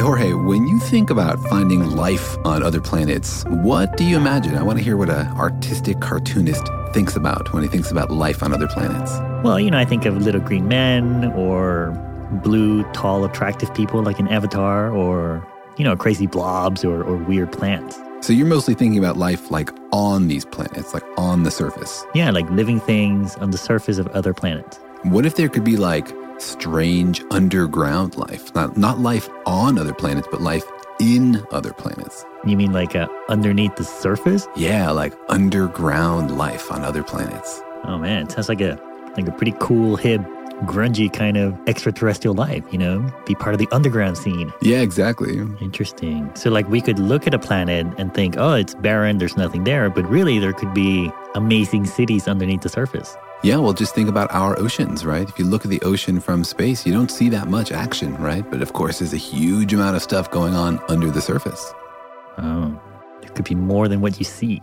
Jorge, when you think about finding life on other planets, what do you imagine? I want to hear what an artistic cartoonist thinks about when he thinks about life on other planets. Well, I think of little green men or blue, tall, attractive people like in Avatar or, crazy blobs or weird plants. So you're mostly thinking about life like on these planets, like on the surface. Yeah, like living things on the surface of other planets. What if there could be like strange underground life? Not life on other planets, but life in other planets. You mean like underneath the surface? Yeah, like underground life on other planets. Oh man, it sounds like a pretty cool, hip, grungy kind of extraterrestrial life, be part of the underground scene. Yeah, exactly. Interesting. So like we could look at a planet and think, oh, it's barren, there's nothing there, but really there could be amazing cities underneath the surface. Yeah, well, just think about our oceans, right? If you look at the ocean from space, you don't see that much action, right? But of course, there's a huge amount of stuff going on under the surface. Oh, there could be more than what you see.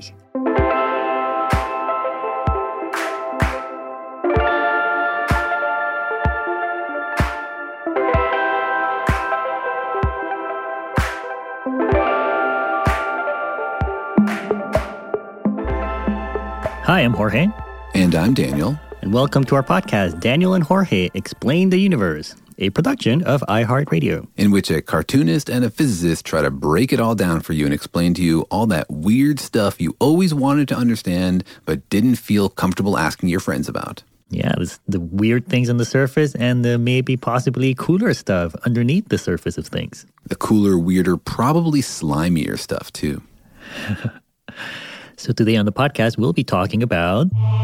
Hi, I'm Jorge. And I'm Daniel. And welcome to our podcast, Daniel and Jorge Explain the Universe, a production of iHeartRadio. In which a cartoonist and a physicist try to break it all down for you and explain to you all that weird stuff you always wanted to understand but didn't feel comfortable asking your friends about. Yeah, the weird things on the surface and the maybe possibly cooler stuff underneath the surface of things. The cooler, weirder, probably slimier stuff too. So today on the podcast, we'll be talking about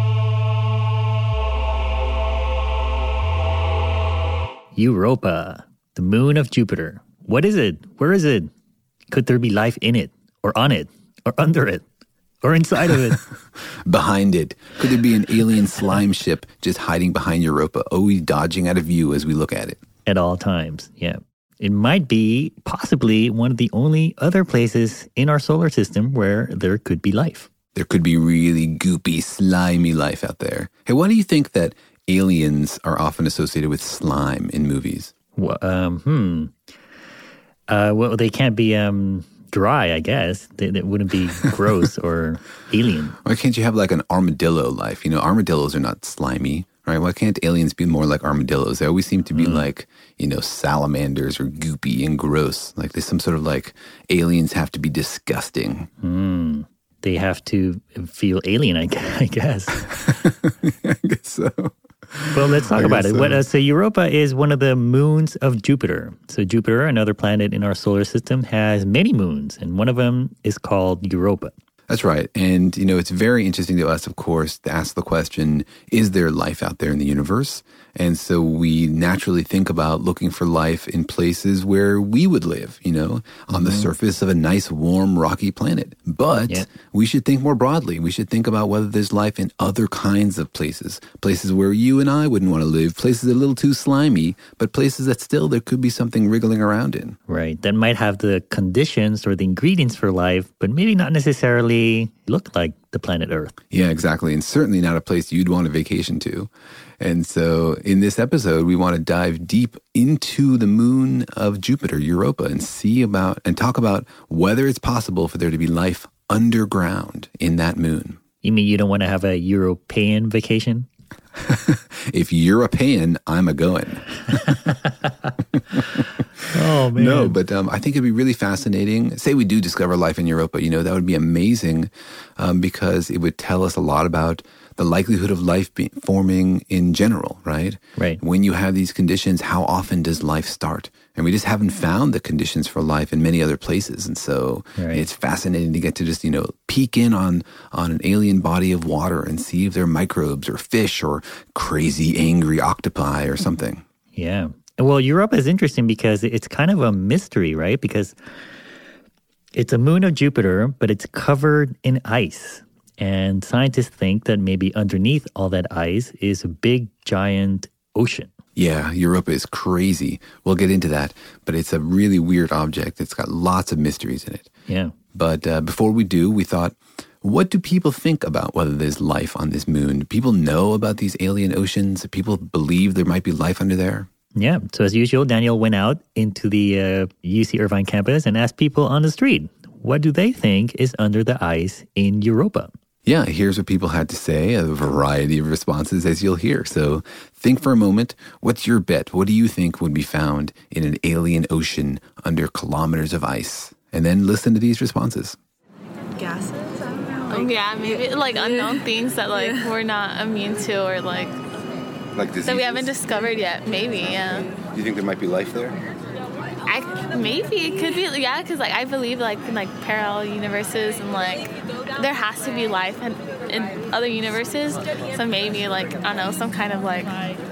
Europa, the moon of Jupiter. What is it? Where is it? Could there be life in it, or on it, or under it, or inside of it? Behind it. Could there be an alien slime ship just hiding behind Europa, always dodging out of view as we look at it? At all times, yeah. It might be possibly one of the only other places in our solar system where there could be life. There could be really goopy, slimy life out there. Hey, why do you think that aliens are often associated with slime in movies? Well, they can't be dry, I guess. They wouldn't be gross or alien. Why can't you have like an armadillo life? Armadillos are not slimy. Right? Why can't aliens be more like armadillos? They always seem to be like, salamanders or goopy and gross. Like there's some sort of like aliens have to be disgusting. They have to feel alien, I guess. I guess so. Well, let's talk about it. So Europa is one of the moons of Jupiter. So Jupiter, another planet in our solar system, has many moons, and one of them is called Europa. That's right. And, it's very interesting to us, of course, to ask the question, is there life out there in the universe? And so we naturally think about looking for life in places where we would live, on the surface of a nice, warm, rocky planet. But we should think more broadly. We should think about whether there's life in other kinds of places where you and I wouldn't want to live, places a little too slimy, but places that still there could be something wriggling around in. Right. That might have the conditions or the ingredients for life, but maybe not necessarily look like the planet Earth. Yeah, exactly. And certainly not a place you'd want to vacation to. And so in this episode, we want to dive deep into the moon of Jupiter, Europa, and talk about whether it's possible for there to be life underground in that moon. You mean you don't want to have a European vacation? If European, I'm a-going. Oh, man. No, but I think it'd be really fascinating. Say we do discover life in Europa, that would be amazing because it would tell us a lot about the likelihood of life forming in general, right? Right. When you have these conditions, how often does life start? And we just haven't found the conditions for life in many other places. And so It's fascinating to get to just, peek in on an alien body of water and see if there are microbes or fish or crazy, angry octopi or something. Yeah. Well, Europa is interesting because it's kind of a mystery, right? Because it's a moon of Jupiter, but it's covered in ice. And scientists think that maybe underneath all that ice is a big, giant ocean. Yeah, Europa is crazy. We'll get into that. But it's a really weird object. It's got lots of mysteries in it. Yeah. But before we do, we thought, what do people think about whether there's life on this moon? Do people know about these alien oceans? Do people believe there might be life under there? Yeah. So as usual, Daniel went out into the UC Irvine campus and asked people on the street, what do they think is under the ice in Europa? Yeah, here's what people had to say, a variety of responses as you'll hear. So think for a moment, what's your bet? What do you think would be found in an alien ocean under kilometers of ice? And then listen to these responses. Gases? I don't know. Yeah, maybe like unknown things that like we're not immune to or like diseases? that we haven't discovered yet. Maybe, yeah. Do you think there might be life there? Maybe it could be, yeah, because like I believe like in like parallel universes and like there has to be life in other universes. So maybe like I don't know, some kind of like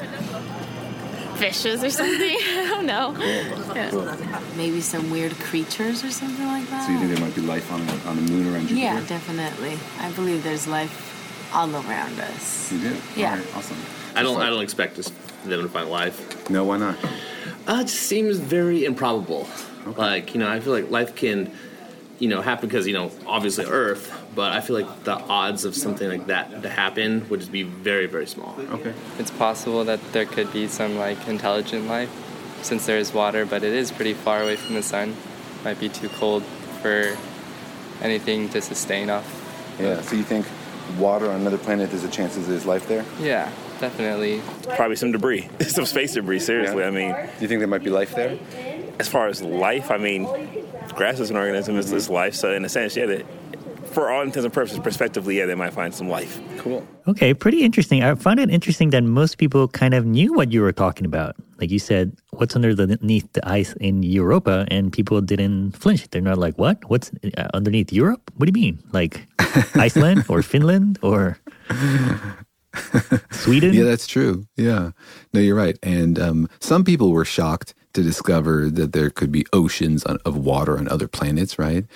fishes or something. I don't know. Yeah. Maybe some weird creatures or something like that. So you think there might be life on the moon around Jupiter? Yeah, definitely. I believe there's life all around us. You do? Yeah. All right, awesome. I don't expect them to find life. No, why not? It just seems very improbable. Okay. Like, I feel like life can, happen because, obviously Earth, but I feel like the odds of something like that to happen would just be very, very small. Okay. It's possible that there could be some, intelligent life since there is water, but it is pretty far away from the sun. Might be too cold for anything to sustain off. Yeah, so you think water on another planet, there's a chance there's life there? Yeah, definitely. Probably some debris, some space debris, seriously. Yeah. I mean, Do you think there might be life there? as far as life, I mean, grass is an organism, it's life, so in a sense, yeah, for all intents and purposes, prospectively, yeah, they might find some life. Cool. Okay, pretty interesting. I find it interesting that most people kind of knew what you were talking about. Like you said, what's underneath the ice in Europa, and people didn't flinch. They're not like, what? What's underneath Europe? What do you mean? Like Iceland or Finland or Sweden? Yeah, that's true. Yeah. No, you're right. And some people were shocked to discover that there could be oceans of water on other planets, right?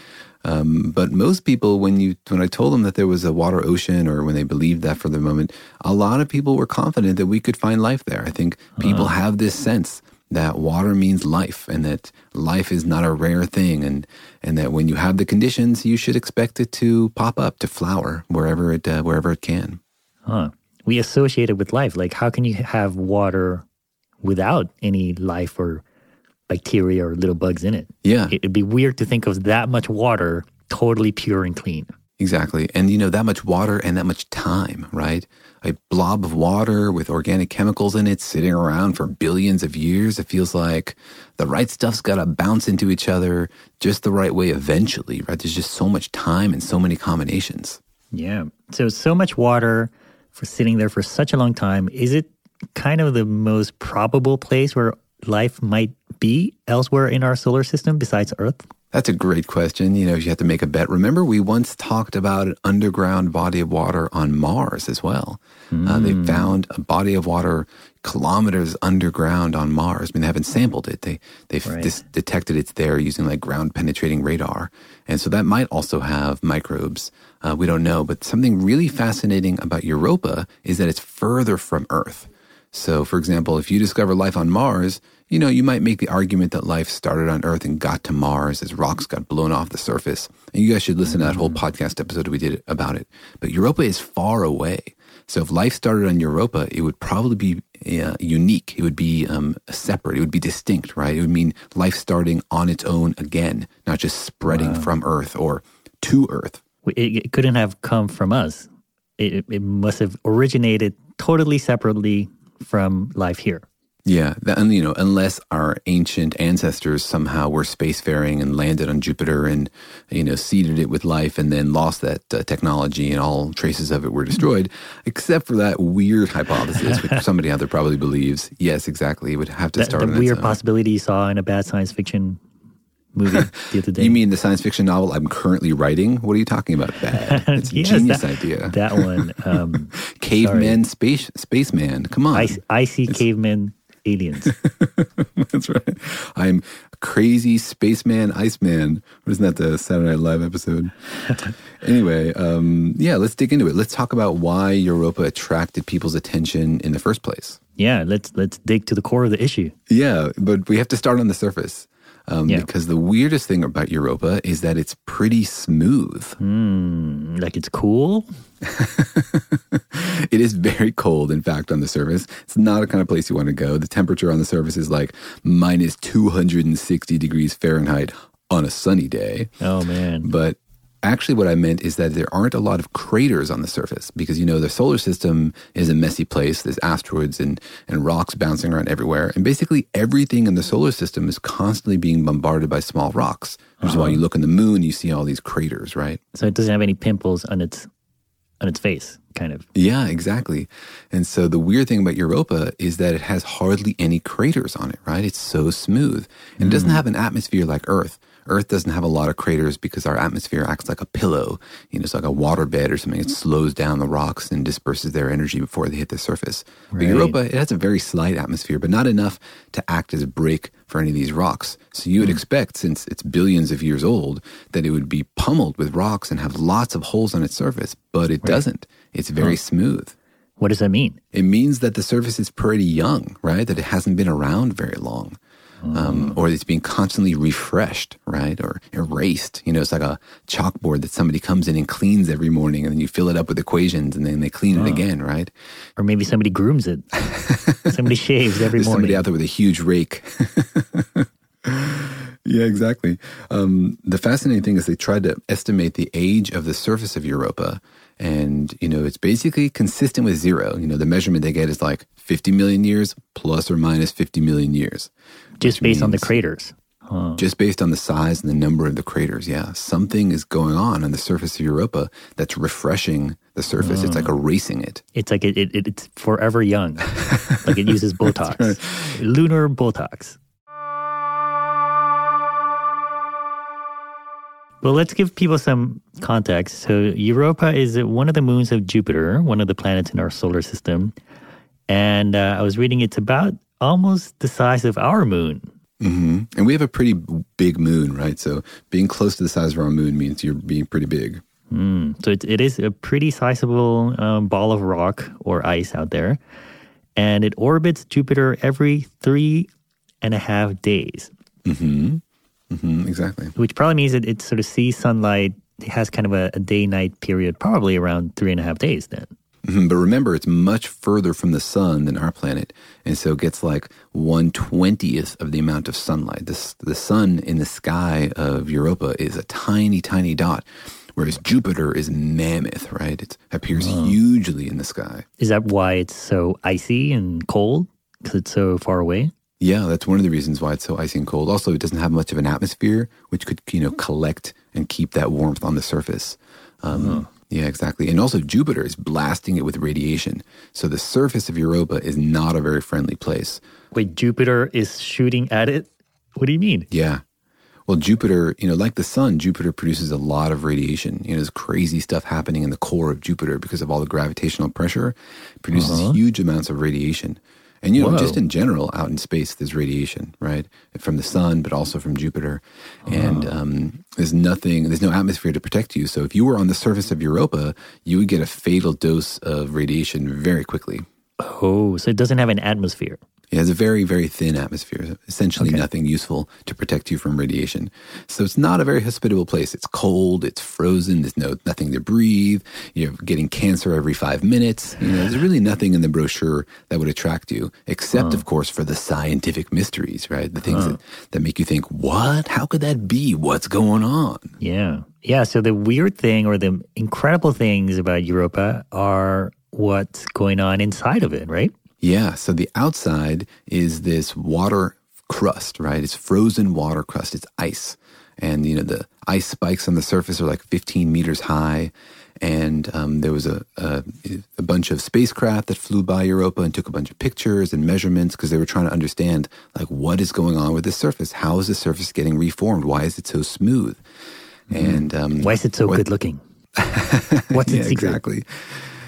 But most people, when I told them that there was a water ocean, or when they believed that for the moment, a lot of people were confident that we could find life there. I think people have this sense that water means life, and that life is not a rare thing, and that when you have the conditions, you should expect it to pop up, to flower wherever it can. Huh. We associate it with life. Like, how can you have water without any life or bacteria or little bugs in it? Yeah. It'd be weird to think of that much water totally pure and clean. Exactly. And, that much water and that much time, right? A blob of water with organic chemicals in it sitting around for billions of years. It feels like the right stuff's got to bounce into each other just the right way eventually, right? There's just so much time and so many combinations. Yeah. So much water for sitting there for such a long time. Is it kind of the most probable place where life might be elsewhere in our solar system besides Earth? That's a great question. If you have to make a bet. Remember, we once talked about an underground body of water on Mars as well. They found a body of water kilometers underground on Mars. I mean, they haven't sampled it. They've detected it's there using ground penetrating radar. And so that might also have microbes. We don't know. But something really fascinating about Europa is that it's further from Earth. So, for example, if you discover life on Mars, you might make the argument that life started on Earth and got to Mars as rocks got blown off the surface. And you guys should listen to that whole podcast episode we did about it. But Europa is far away. So if life started on Europa, it would probably be unique. It would be separate. It would be distinct, right? It would mean life starting on its own again, not just spreading from Earth or to Earth. It couldn't have come from us. It must have originated totally separately from life here. Yeah, and unless our ancient ancestors somehow were spacefaring and landed on Jupiter and, seeded it with life and then lost that technology and all traces of it were destroyed, except for that weird hypothesis, which somebody out there probably believes. Yes, exactly. It would have to start on the weird possibility you saw in a bad science fiction movie the other day. You mean the science fiction novel I'm currently writing? What are you talking about? Bad. It's a genius idea. That one. Caveman, spaceman. Come on. Icy caveman aliens. That's right. I'm a crazy spaceman, Iceman. Wasn't that the Saturday Night Live episode? Anyway, let's dig into it. Let's talk about why Europa attracted people's attention in the first place. Yeah, let's dig to the core of the issue. Yeah, but we have to start on the surface. Because the weirdest thing about Europa is that it's pretty smooth. Like it's cool? It is very cold, in fact, on the surface. It's not a kind of place you want to go. The temperature on the surface is like minus 260 degrees Fahrenheit on a sunny day. Oh, man. But actually what I meant is that there aren't a lot of craters on the surface because, the solar system is a messy place. There's asteroids and rocks bouncing around everywhere. And basically everything in the solar system is constantly being bombarded by small rocks, which is why you look in the moon, you see all these craters, right? So it doesn't have any pimples on its face, kind of. Yeah, exactly. And so the weird thing about Europa is that it has hardly any craters on it, right? It's so smooth. And it doesn't have an atmosphere like Earth. Earth doesn't have a lot of craters because our atmosphere acts like a pillow. It's like a waterbed or something. It slows down the rocks and disperses their energy before they hit the surface. Right. But Europa, it has a very slight atmosphere, but not enough to act as a brake for any of these rocks. So you would expect, since it's billions of years old, that it would be pummeled with rocks and have lots of holes on its surface, but it doesn't. It's very smooth. What does that mean? It means that the surface is pretty young, right? That it hasn't been around very long. Or it's being constantly refreshed, right? Or erased. It's like a chalkboard that somebody comes in and cleans every morning, and then you fill it up with equations, and then they clean it again, right? Or maybe somebody grooms it. Somebody shaves every There's morning. Somebody out there with a huge rake. Yeah, exactly. The fascinating thing is they tried to estimate the age of the surface of Europa, and, it's basically consistent with zero. The measurement they get is like 50 million years plus or minus 50 million years. Just based on the craters. Just based on the size and the number of the craters, yeah. Something is going on the surface of Europa that's refreshing the surface. It's like erasing it. It's like it's forever young. Like it uses Botox. Right. Lunar Botox. Well, let's give people some context. So Europa is one of the moons of Jupiter, one of the planets in our solar system. And I was reading it's about almost the size of our moon. Mm-hmm. And we have a pretty big moon, right? So being close to the size of our moon means you're being pretty big. So it is a pretty sizable ball of rock or ice out there. And it orbits Jupiter every 3.5 days. Mm-hmm. Mm-hmm, exactly. Which probably means that it sort of sees sunlight. It has kind of a day-night period, probably around 3.5 days then. Mm-hmm, but remember, it's much further from the sun than our planet. And so it gets like 1/20th of the amount of sunlight. The sun in the sky of Europa is a tiny, tiny dot, whereas Jupiter is mammoth, right? It appears hugely in the sky. Is that why it's so icy and cold? Because it's so far away? Yeah, that's one of the reasons why it's so icy and cold. Also, it doesn't have much of an atmosphere, which could, collect and keep that warmth on the surface. Yeah, exactly. And also, Jupiter is blasting it with radiation. So the surface of Europa is not a very friendly place. Wait, Jupiter is shooting at it? What do you mean? Yeah. Well, Jupiter, like the sun, Jupiter produces a lot of radiation. There's crazy stuff happening in the core of Jupiter because of all the gravitational pressure. It produces huge amounts of radiation. And, just in general, out in space, there's radiation, right? From the sun, but also from Jupiter. And there's no atmosphere to protect you. So if you were on the surface of Europa, you would get a fatal dose of radiation very quickly. Oh, so it doesn't have an atmosphere. It has a very, very thin atmosphere, essentially nothing useful to protect you from radiation. So it's not a very hospitable place. It's cold, it's frozen, there's nothing to breathe, you're getting cancer every 5 minutes. There's really nothing in the brochure that would attract you, except, of course, for the scientific mysteries, right? The things that make you think, what? How could that be? What's going on? Yeah. Yeah, so the weird thing or the incredible things about Europa are what's going on inside of it, right? Yeah, so the outside is this water crust, right? It's frozen water crust. It's ice. And, the ice spikes on the surface are like 15 meters high. And there was a bunch of spacecraft that flew by Europa and took a bunch of pictures and measurements because they were trying to understand, like, what is going on with this surface? How is the surface getting reformed? Why is it so smooth? And why is it so good looking? What's its secret? Exactly.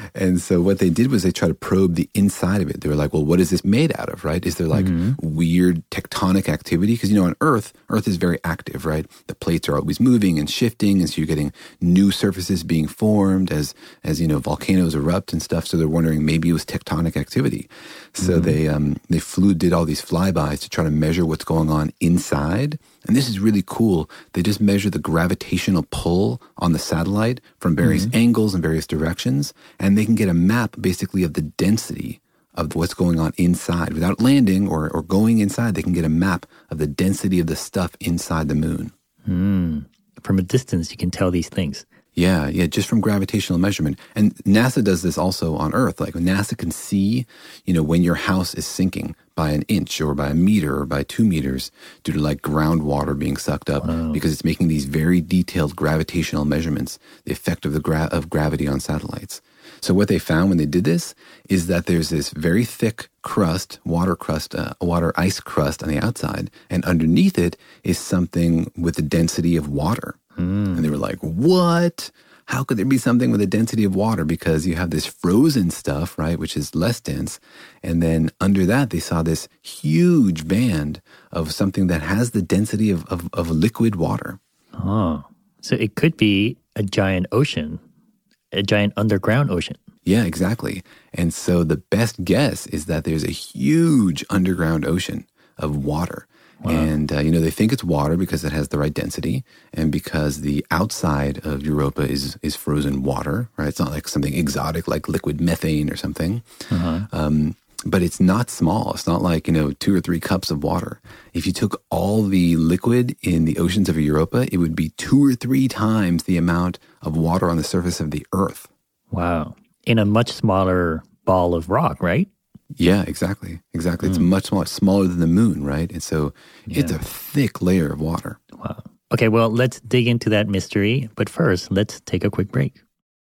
And so what they did was they tried to probe the inside of it. They were like, well, what is this made out of, right? Is there like weird tectonic activity? Because, on Earth is very active, right? The plates are always moving and shifting, and so you're getting new surfaces being formed as volcanoes erupt and stuff. So they're wondering maybe it was tectonic activity. So they did all these flybys to try to measure what's going on inside. And this is really cool. They just measure the gravitational pull on the satellite from various angles and various directions, and they can get a map basically of the density of what's going on inside. Without landing or going inside, they can get a map of the density of the stuff inside the moon. From a distance, you can tell these things. Yeah, just from gravitational measurement. And NASA does this also on Earth. Like NASA can see, when your house is sinking by an inch or by a meter or by 2 meters due to like groundwater being sucked up because it's making these very detailed gravitational measurements, the effect of of gravity on satellites. So what they found when they did this is that there's this very thick crust, water ice crust on the outside, and underneath it is something with the density of water. And they were like, what? How could there be something with a density of water? Because you have this frozen stuff, right, which is less dense. And then under that, they saw this huge band of something that has the density of liquid water. Oh, so it could be a giant ocean, a giant underground ocean. Yeah, exactly. And so the best guess is that there's a huge underground ocean of water. Wow. And, they think it's water because it has the right density and because the outside of Europa is frozen water, right? It's not like something exotic like liquid methane or something. But it's not small. It's not like, 2 or 3 cups of water. If you took all the liquid in the oceans of Europa, it would be 2 or 3 times the amount of water on the surface of the Earth. Wow. In a much smaller ball of rock, right? Yeah, exactly. It's much smaller than the moon, right? And so it's a thick layer of water. Wow. Okay, well, let's dig into that mystery. But first, let's take a quick break.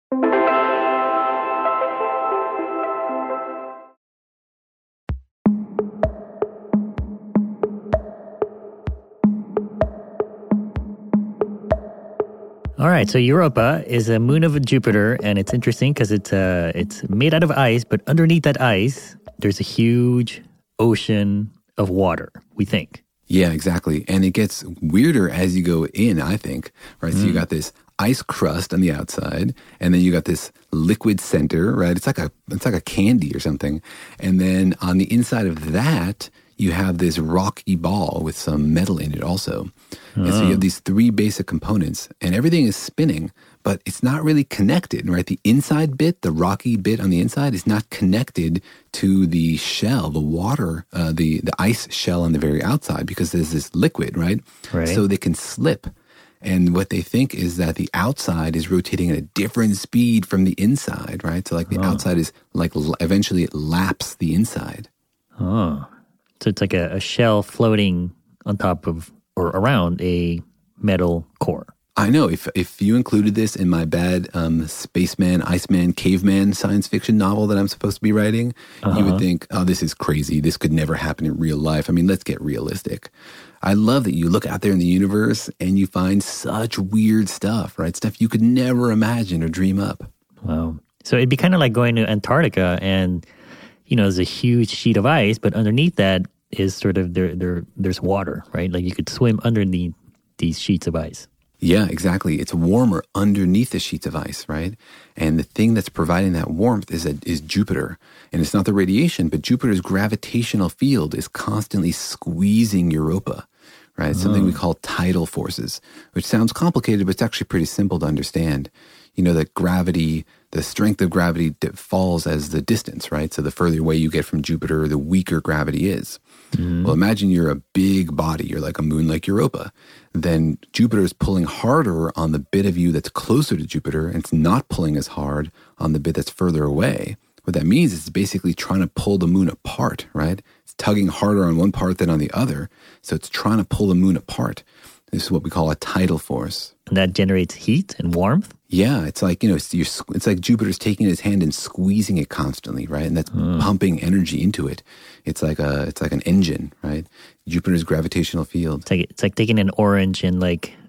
All right, so Europa is a moon of Jupiter, and it's interesting because it's made out of ice, but underneath that ice, there's a huge ocean of water, we think. Yeah, exactly. And it gets weirder as you go in, I think, right? So you got this ice crust on the outside, and then you got this liquid center, right? It's like a candy or something. And then on the inside of that, you have this rocky ball with some metal in it also. And so you have these 3 basic components, and everything is spinning, but it's not really connected, right? The inside bit, the rocky bit on the inside, is not connected to the shell, the water, the ice shell on the very outside, because there's this liquid, right? So they can slip. And what they think is that the outside is rotating at a different speed from the inside, right? So like the outside is like eventually it laps the inside. Oh. So it's like a shell floating on top of or around a metal core. I know. If you included this in my bad spaceman, Iceman, caveman science fiction novel that I'm supposed to be writing, you would think, oh, this is crazy. This could never happen in real life. I mean, let's get realistic. I love that you look out there in the universe and you find such weird stuff, right? Stuff you could never imagine or dream up. Wow. So it'd be kind of like going to Antarctica and, there's a huge sheet of ice, but underneath that is sort of there's water, right? Like you could swim underneath these sheets of ice. Yeah, exactly. It's warmer underneath the sheets of ice, right? And the thing that's providing that warmth is Jupiter. And it's not the radiation, but Jupiter's gravitational field is constantly squeezing Europa, right? It's something we call tidal forces, which sounds complicated, but it's actually pretty simple to understand. That gravity, the strength of gravity falls as the distance, right? So the further away you get from Jupiter, the weaker gravity is. Well, imagine you're a big body. You're like a moon like Europa. Then Jupiter is pulling harder on the bit of you that's closer to Jupiter, and it's not pulling as hard on the bit that's further away. What that means is it's basically trying to pull the moon apart, right? It's tugging harder on one part than on the other. So it's trying to pull the moon apart. This is what we call a tidal force. And that generates heat and warmth? Yeah, it's like, it's like Jupiter's taking his hand and squeezing it constantly, right? And that's pumping energy into it. It's like an engine, right? Jupiter's gravitational field. It's like taking an orange and like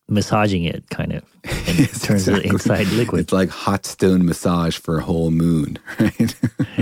massaging it, kind of, and it turns it inside liquid. It's like hot stone massage for a whole moon, right?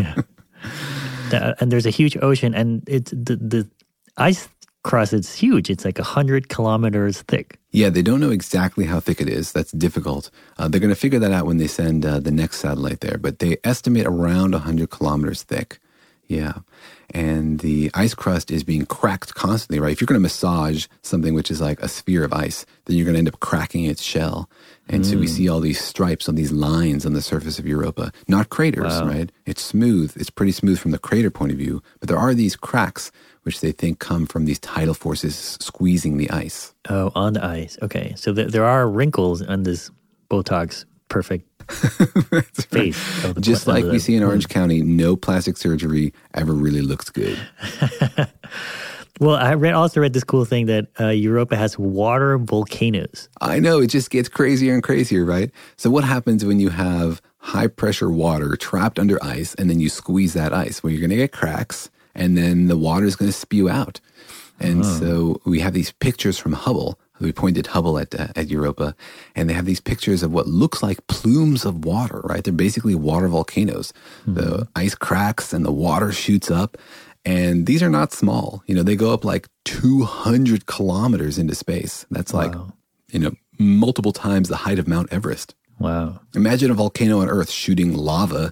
And there's a huge ocean, and it's the ice crust is huge. It's like 100 kilometers thick. Yeah, they don't know exactly how thick it is. That's difficult. They're going to figure that out when they send the next satellite there, but they estimate around 100 kilometers thick. Yeah. And the ice crust is being cracked constantly, right? If you're going to massage something which is like a sphere of ice, then you're going to end up cracking its shell. And so we see all these stripes on these lines on the surface of Europa. Not craters, right? It's smooth. It's pretty smooth from the crater point of view. But there are these cracks which they think come from these tidal forces squeezing the ice. Oh, on the ice. Okay. So there are wrinkles on this Botox perfect face. Just like we see in Orange County, no plastic surgery ever really looks good. Well, I also read this cool thing that Europa has water volcanoes. I know, it just gets crazier and crazier, right? So what happens when you have high pressure water trapped under ice and then you squeeze that ice? Well, you're going to get cracks and then the water is going to spew out. And so we have these pictures from Hubble. We pointed Hubble at Europa, and they have these pictures of what looks like plumes of water, right? They're basically water volcanoes. The ice cracks and the water shoots up. And these are not small. You know, they go up like 200 kilometers into space. That's like, multiple times the height of Mount Everest. Wow. Imagine a volcano on Earth shooting lava,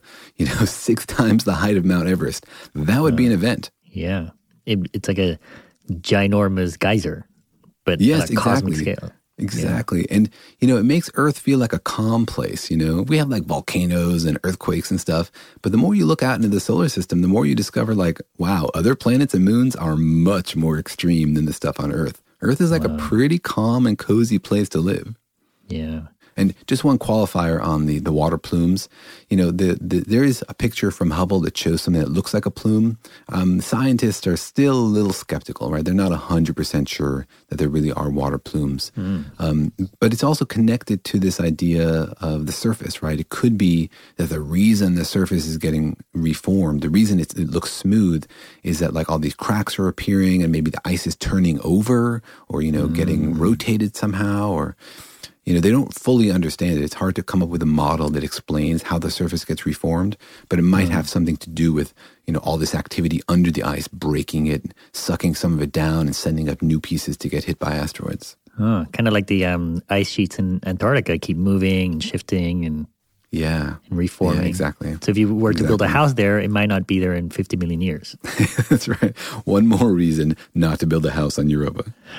6 times the height of Mount Everest. That would be an event. Yeah. It's like a ginormous geyser, but yes, on a cosmic scale. Exactly. Yeah. And, it makes Earth feel like a calm place. We have like volcanoes and earthquakes and stuff. But the more you look out into the solar system, the more you discover like, wow, other planets and moons are much more extreme than the stuff on Earth. Earth is like a pretty calm and cozy place to live. Yeah. And just one qualifier on the water plumes. There is a picture from Hubble that shows something that looks like a plume. Scientists are still a little skeptical, right? They're not 100% sure that there really are water plumes. But it's also connected to this idea of the surface, right? It could be that the reason the surface is getting reformed, the reason it looks smooth is that like all these cracks are appearing and maybe the ice is turning over or, getting rotated somehow or... they don't fully understand it. It's hard to come up with a model that explains how the surface gets reformed, but it might have something to do with, all this activity under the ice, breaking it, sucking some of it down, and sending up new pieces to get hit by asteroids. Oh, kind of like the ice sheets in Antarctica keep moving and shifting and reforming. Yeah, exactly. So if you were to build a house there, it might not be there in 50 million years. That's right. One more reason not to build a house on Europa.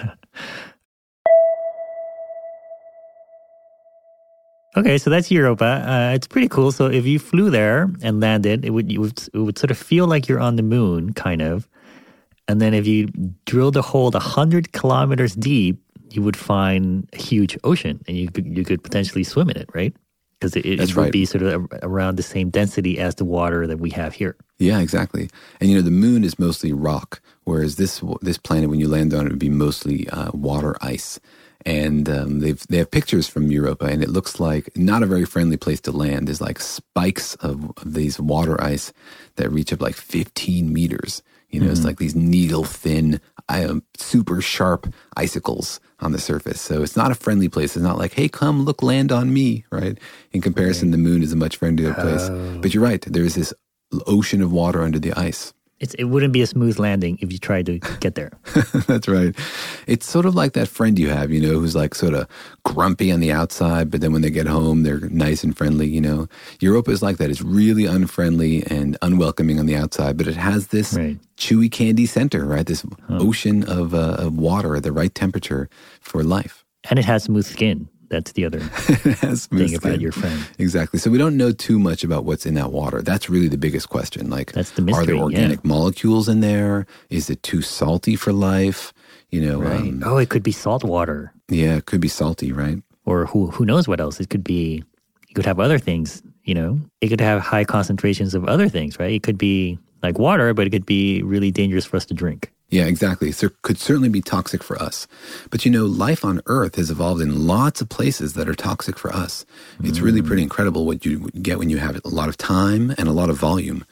Okay, so that's Europa. It's pretty cool. So if you flew there and landed, it would sort of feel like you're on the moon, kind of. And then if you drilled a hole 100 kilometers deep, you would find a huge ocean, and you could potentially swim in it, right? Because it would be sort of around the same density as the water that we have here. Yeah, exactly. And the moon is mostly rock, whereas this planet, when you land on it, would be mostly water ice. And they have pictures from Europa, and it looks like not a very friendly place to land. There's like spikes of these water ice that reach up like 15 meters. It's like these needle-thin, super sharp icicles on the surface. So it's not a friendly place. It's not like, hey, come look, land on me, right? In comparison, the moon is a much friendlier place. But you're right. There's this ocean of water under the ice. It wouldn't be a smooth landing if you tried to get there. That's right. It's sort of like that friend you have, who's like sort of grumpy on the outside, but then when they get home, they're nice and friendly, Europa is like that. It's really unfriendly and unwelcoming on the outside, but it has this chewy candy center, right? This ocean of water at the right temperature for life. And it has smooth skin. That's the other thing about your friend. Exactly. So we don't know too much about what's in that water. That's really the biggest question. Like, that's the mystery, are there organic molecules in there? Is it too salty for life? Right. It could be salt water. Yeah, it could be salty, right? Or who knows what else? It could have other things, It could have high concentrations of other things, right? It could be like water, but it could be really dangerous for us to drink. Yeah, exactly. So it could certainly be toxic for us. But life on Earth has evolved in lots of places that are toxic for us. It's really pretty incredible what you get when you have a lot of time and a lot of volume.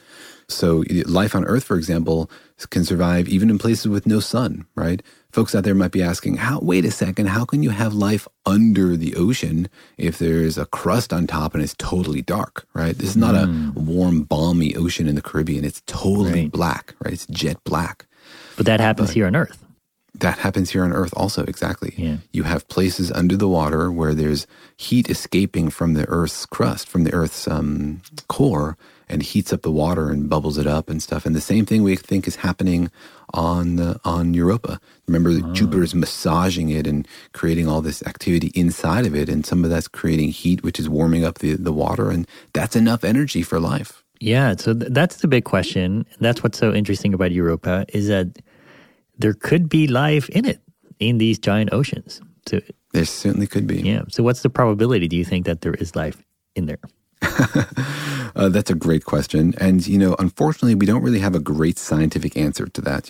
So life on Earth, for example, can survive even in places with no sun, right? Folks out there might be asking, wait a second, how can you have life under the ocean if there's a crust on top and it's totally dark, right? This is not a warm, balmy ocean in the Caribbean. It's totally black, right? It's jet black. But that happens here on Earth. That happens here on Earth also, exactly. Yeah. You have places under the water where there's heat escaping from the Earth's crust, from the Earth's core, and heats up the water and bubbles it up and stuff. And the same thing we think is happening on Europa. Remember, Jupiter's massaging it and creating all this activity inside of it, and some of that's creating heat, which is warming up the water, and that's enough energy for life. Yeah, so that's the big question. That's what's so interesting about Europa, is that there could be life in it, in these giant oceans. So there certainly could be. Yeah. So what's the probability, do you think, that there is life in there? That's a great question. And, unfortunately, we don't really have a great scientific answer to that,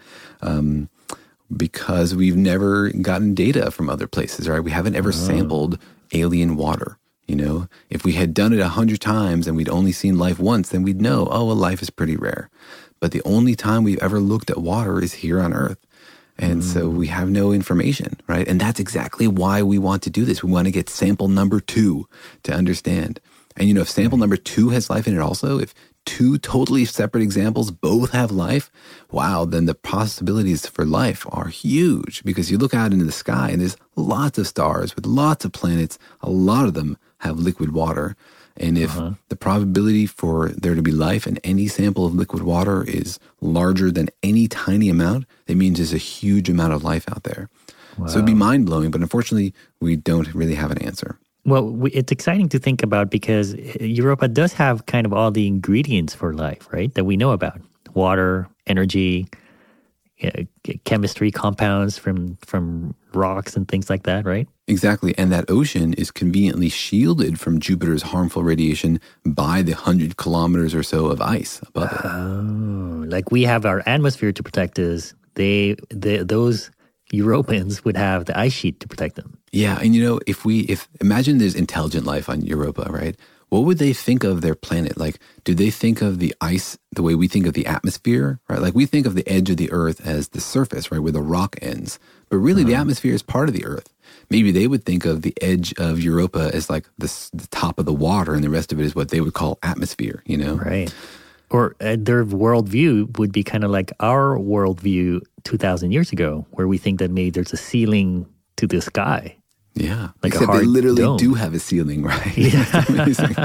because we've never gotten data from other places, right? We haven't ever sampled alien water. If we had done it 100 times and we'd only seen life once, then we'd know, life is pretty rare. But the only time we've ever looked at water is here on Earth. And so we have no information, right? And that's exactly why we want to do this. We want to get sample number 2 to understand. And, if sample number 2 has life in it also, if 2 totally separate examples both have life, wow, then the possibilities for life are huge, because you look out into the sky and there's lots of stars with lots of planets. A lot of them have liquid water. And if the probability for there to be life in any sample of liquid water is larger than any tiny amount, that means there's a huge amount of life out there. Wow. So it'd be mind-blowing, but unfortunately, we don't really have an answer. Well, it's exciting to think about, because Europa does have kind of all the ingredients for life, right, that we know about. Water, energy, chemistry, compounds from rocks and things like that, right? Exactly. And that ocean is conveniently shielded from Jupiter's harmful radiation by the 100 kilometers or so of ice above it. Oh, like we have our atmosphere to protect us. Those Europans would have the ice sheet to protect them. Yeah. And if imagine there's intelligent life on Europa, right? What would they think of their planet? Like, do they think of the ice the way we think of the atmosphere, right? Like, we think of the edge of the Earth as the surface, right, where the rock ends. But really, the atmosphere is part of the Earth. Maybe they would think of the edge of Europa as like the top of the water, and the rest of it is what they would call atmosphere, Right. Or their worldview would be kind of like our worldview 2,000 years ago, where we think that maybe there's a ceiling to the sky. Yeah, like except they literally do have a ceiling, right? Yeah. That's amazing.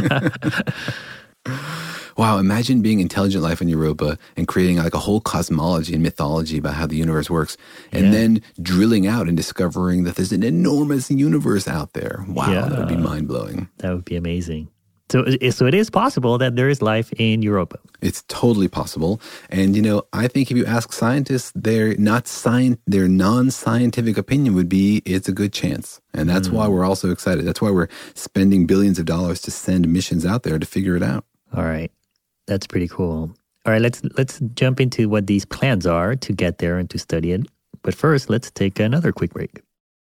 Wow, imagine being intelligent life in Europa and creating like a whole cosmology and mythology about how the universe works, and then drilling out and discovering that there's an enormous universe out there. Wow, that would be mind-blowing. That would be amazing. So it is possible that there is life in Europa. It's totally possible. And, I think if you ask scientists, their non-scientific opinion would be it's a good chance. And that's why we're all so excited. That's why we're spending billions of dollars to send missions out there to figure it out. All right. That's pretty cool. All right, let's jump into what these plans are to get there and to study it. But first, let's take another quick break.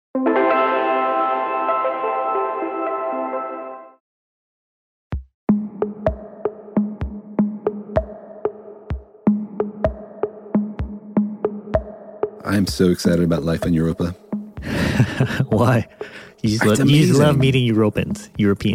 I'm so excited about life in Europa. Why? You just love meeting Europeans.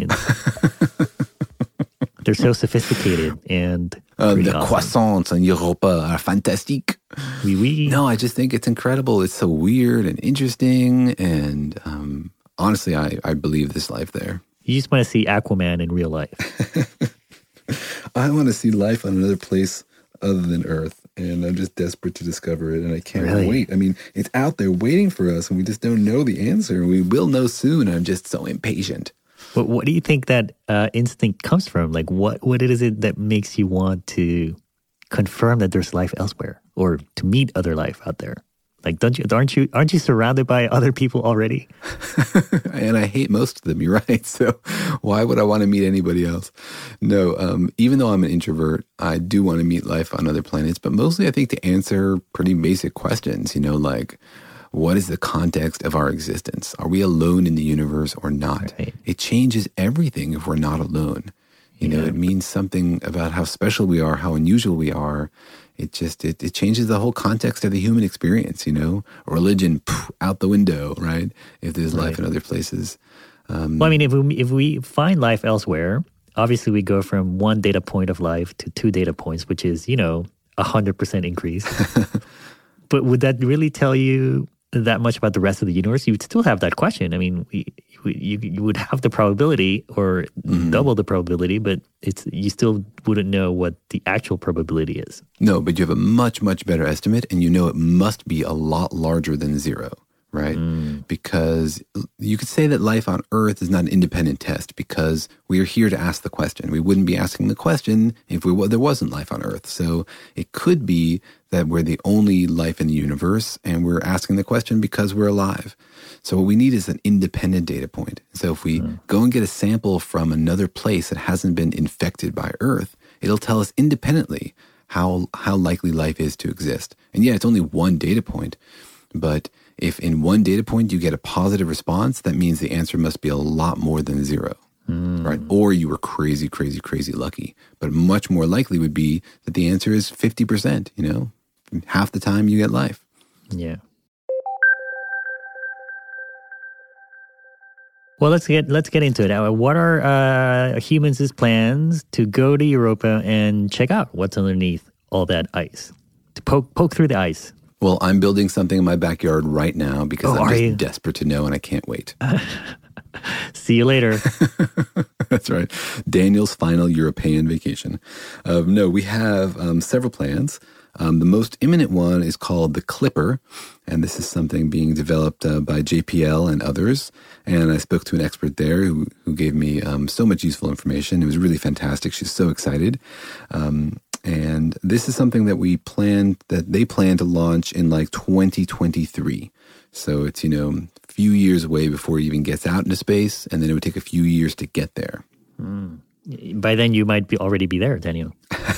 They're so sophisticated and the awesome. croissants in Europa are fantastic. Oui, oui. No, I just think it's incredible. It's so weird and interesting. And honestly, I believe this life there. You just want to see Aquaman in real life. I want to see life on another place other than Earth. And I'm just desperate to discover it, and I can't wait. I mean, it's out there waiting for us, and we just don't know the answer. We will know soon. I'm just so impatient. But what do you think that instinct comes from? Like, what is it that makes you want to confirm that there's life elsewhere, or to meet other life out there? Like, aren't you surrounded by other people already? And I hate most of them. You're right. So why would I want to meet anybody else? No, even though I'm an introvert, I do want to meet life on other planets. But mostly I think to answer pretty basic questions, like what is the context of our existence? Are we alone in the universe or not? Right. It changes everything if we're not alone. You know, it means something about how special we are, how unusual we are. It changes the whole context of the human experience, you know. Religion, out the window, right? If there's life in other places. Well, I mean, if we find life elsewhere, obviously we go from 1 data point of life to 2 data points, which is, you know, 100% increase. But would that really tell you that much about the rest of the universe? You would still have that question. I mean, you would have the probability or double the probability, but you still wouldn't know what the actual probability is. No, but you have a much, much better estimate, and you know it must be a lot larger than 0, right? Because you could say that life on Earth is not an independent test because we are here to ask the question. We wouldn't be asking the question if there wasn't life on Earth. So it could be that we're the only life in the universe, and we're asking the question because we're alive. So what we need is an independent data point. So if we go and get a sample from another place that hasn't been infected by Earth, it'll tell us independently how likely life is to exist. And yeah, it's only 1 data point, but if in 1 data point you get a positive response, that means the answer must be a lot more than 0, right? Or you were crazy, crazy, crazy lucky. But much more likely would be that the answer is 50%, you know? Half the time you get life. Yeah. Well, let's get into it. What are humans' plans to go to Europa and check out what's underneath all that ice? To poke through the ice. Well, I'm building something in my backyard right now because I'm just desperate to know, and I can't wait. See you later. That's right. Daniel's final European vacation. No, we have several plans. The most imminent one is called the Clipper, and this is something being developed by JPL and others. And I spoke to an expert there who gave me so much useful information. It was really fantastic. She's so excited. And this is something that they plan to launch in like 2023. So it's, you know, a few years away before it even gets out into space, and then it would take a few years to get there. By then you might already be there, Daniel.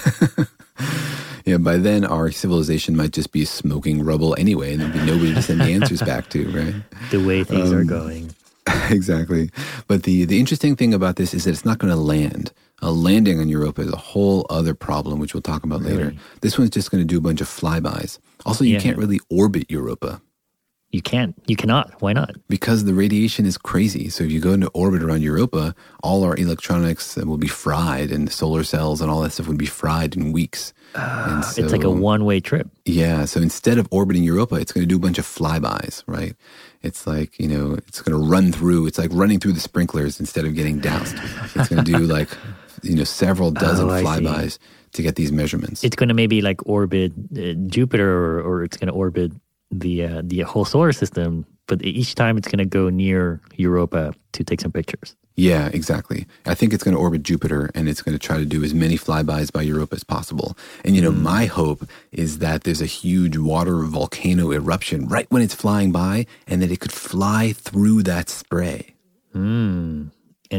Yeah, by then our civilization might just be smoking rubble anyway, and there'd be nobody to send the answers back to, right? The way things are going. Exactly. But the interesting thing about this is that it's not going to land. A landing on Europa is a whole other problem, which we'll talk about later. This one's just going to do a bunch of flybys. Also, you can't really orbit Europa. You can't. You cannot. Why not? Because the radiation is crazy. So if you go into orbit around Europa, all our electronics will be fried, and the solar cells and all that stuff would be fried in weeks. And so, it's like a one-way trip. Yeah. So instead of orbiting Europa, it's going to do a bunch of flybys, right? It's like, you know, it's going to run through. It's like running through the sprinklers instead of getting doused. It's going to do like, you know, several dozen flybys to get these measurements. It's going to maybe like orbit Jupiter, or it's going to orbit the whole solar system, but each time it's going to go near Europa to take some pictures. Yeah, exactly. I think it's going to orbit Jupiter, and it's going to try to do as many flybys by Europa as possible. And, you know, my hope is that there's a huge water volcano eruption right when it's flying by, and that it could fly through that spray. And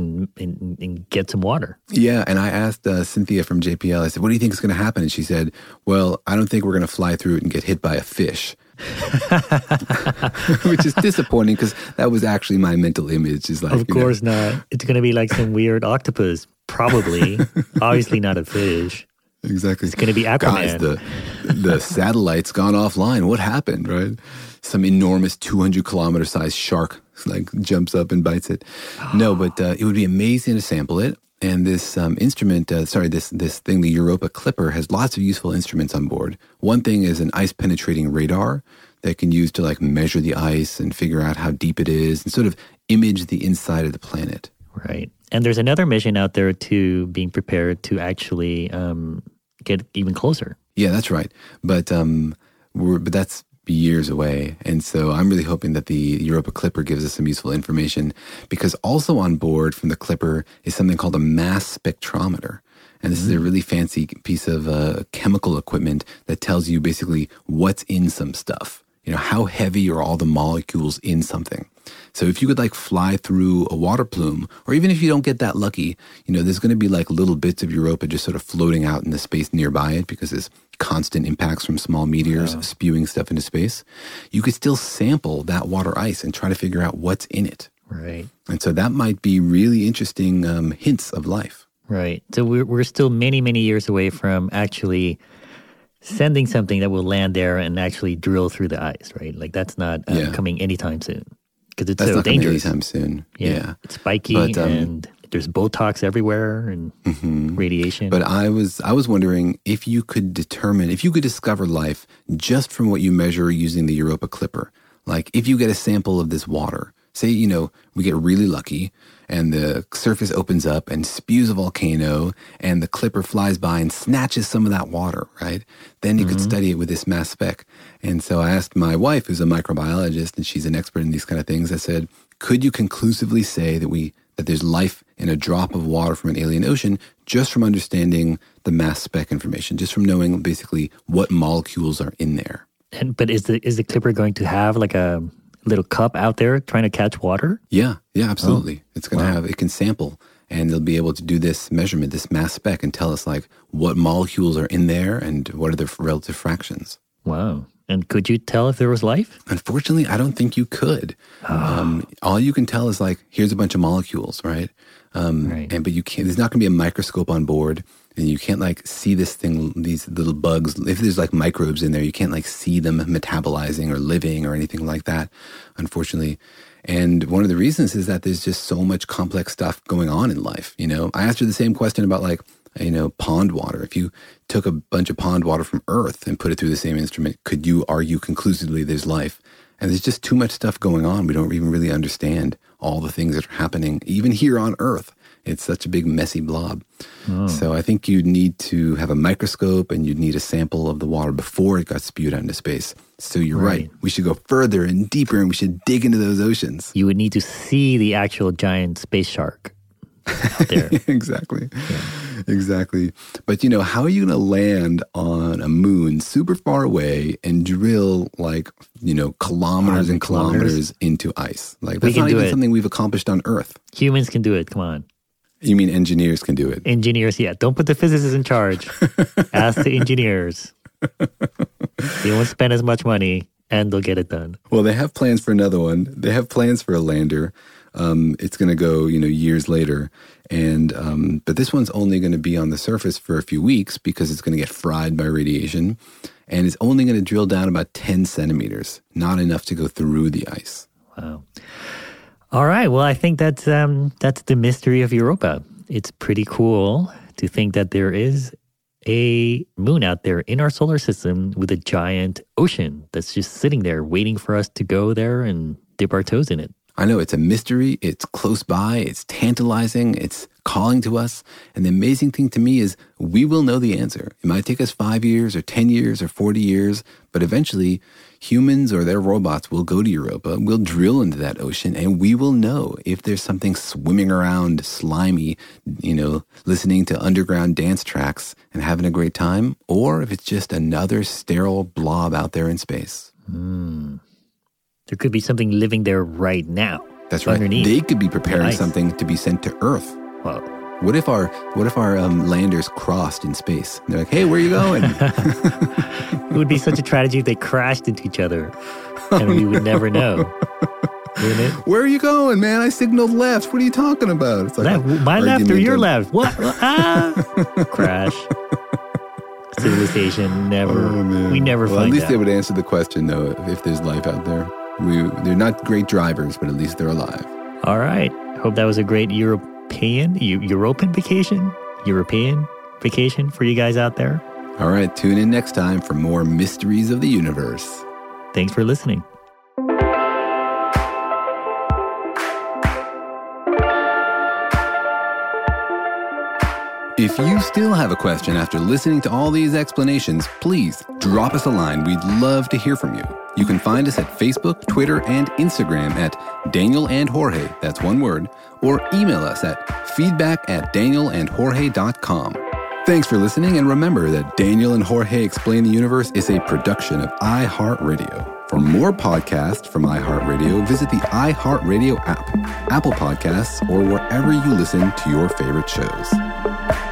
get some water. Yeah, and I asked Cynthia from JPL, I said, what do you think is going to happen? And she said, well, I don't think we're going to fly through it and get hit by a fish. Which is disappointing because that was actually my mental image. Is like, of course not. It's going to be like some weird octopus, probably. Obviously not a fish. Exactly. It's going to be Aquaman. Guys, the satellite's gone offline. What happened, right? Some enormous 200-kilometer sized shark like jumps up and bites it. No, but it would be amazing to sample it. And this instrument, this thing, the Europa Clipper, has lots of useful instruments on board. One thing is an ice-penetrating radar that can use to like measure the ice and figure out how deep it is and sort of image the inside of the planet. Right. And there's another mission out there too, being prepared to actually get even closer. Yeah, that's right. But that's years away. And so I'm really hoping that the Europa Clipper gives us some useful information, because also on board from the Clipper is something called a mass spectrometer. And this is a really fancy piece of chemical equipment that tells you basically what's in some stuff. You know, how heavy are all the molecules in something? So if you could like fly through a water plume, or even if you don't get that lucky, you know, there's going to be like little bits of Europa just sort of floating out in the space nearby it because there's constant impacts from small meteors spewing stuff into space. You could still sample that water ice and try to figure out what's in it. Right. And so that might be really interesting hints of life. Right. So we're still many, many years away from actually sending something that will land there and actually drill through the ice, right? Like that's not coming anytime soon because it's That's so not coming dangerous. anytime soon. Yeah. It's spiky and there's Botox everywhere and radiation. But I was wondering if you could discover life just from what you measure using the Europa Clipper. Like if you get a sample of this water, say, we get really lucky and the surface opens up and spews a volcano and the clipper flies by and snatches some of that water, right? Then you could study it with this mass spec. And so I asked my wife, who's a microbiologist, and she's an expert in these kind of things, I said, could you conclusively say that there's life in a drop of water from an alien ocean just from understanding the mass spec information, just from knowing basically what molecules are in there? But is the clipper going to have like a little cup out there trying to catch water? Yeah, absolutely. It's going to it can sample and they'll be able to do this measurement, this mass spec, and tell us like what molecules are in there and what are the relative fractions. Wow. And could you tell if there was life? Unfortunately, I don't think you could. All you can tell is like, here's a bunch of molecules, right? But you can't, there's not going to be a microscope on board. And you can't like see these little bugs. If there's like microbes in there, you can't like see them metabolizing or living or anything like that, unfortunately. And one of the reasons is that there's just so much complex stuff going on in life. I asked her the same question about like, pond water. If you took a bunch of pond water from Earth and put it through the same instrument, could you argue conclusively there's life? And there's just too much stuff going on. We don't even really understand all the things that are happening, even here on Earth. It's such a big, messy blob. So I think you'd need to have a microscope and you'd need a sample of the water before it got spewed out into space. So you're right. We should go further and deeper and we should dig into those oceans. You would need to see the actual giant space shark out there. Exactly. But how are you going to land on a moon super far away and drill like, kilometers and kilometers into ice? Like that's not even something we've accomplished on Earth. Humans can do it. Come on. You mean engineers can do it? Engineers, yeah. Don't put the physicists in charge. Ask the engineers. They won't spend as much money and they'll get it done. Well, they have plans for another one. They have plans for a lander. It's going to go, years later. And but this one's only going to be on the surface for a few weeks because it's going to get fried by radiation. And it's only going to drill down about 10 centimeters, not enough to go through the ice. Wow. All right. Well, I think that's the mystery of Europa. It's pretty cool to think that there is a moon out there in our solar system with a giant ocean that's just sitting there waiting for us to go there and dip our toes in it. I know it's a mystery. It's close by. It's tantalizing. It's calling to us. And the amazing thing to me is we will know the answer. It might take us 5 years or 10 years or 40 years, but eventually humans or their robots will go to Europa, we'll drill into that ocean, and we will know if there's something swimming around slimy, listening to underground dance tracks and having a great time, or if it's just another sterile blob out there in space. There could be something living there right now. That's right. Underneath. They could be preparing something to be sent to Earth. Whoa. What if our landers crossed in space? They're like, hey, where are you going? It would be such a tragedy if they crashed into each other and we would never know. Wouldn't it? Where are you going, man? I signaled left. What are you talking about? It's like, my left or your left? What? Crash. Civilization never. We never find out. At least they would answer the question, though, if there's life out there. They're not great drivers, but at least they're alive. All right. Hope that was a great European vacation for you guys out there. All right. Tune in next time for more mysteries of the universe. Thanks for listening. If you still have a question after listening to all these explanations, please drop us a line. We'd love to hear from you. You can find us at Facebook, Twitter, and Instagram at Daniel and Jorge, that's one word, or email us at feedback@danielandjorge.com. Thanks for listening, and remember that Daniel and Jorge Explain the Universe is a production of iHeartRadio. For more podcasts from iHeartRadio, visit the iHeartRadio app, Apple Podcasts, or wherever you listen to your favorite shows.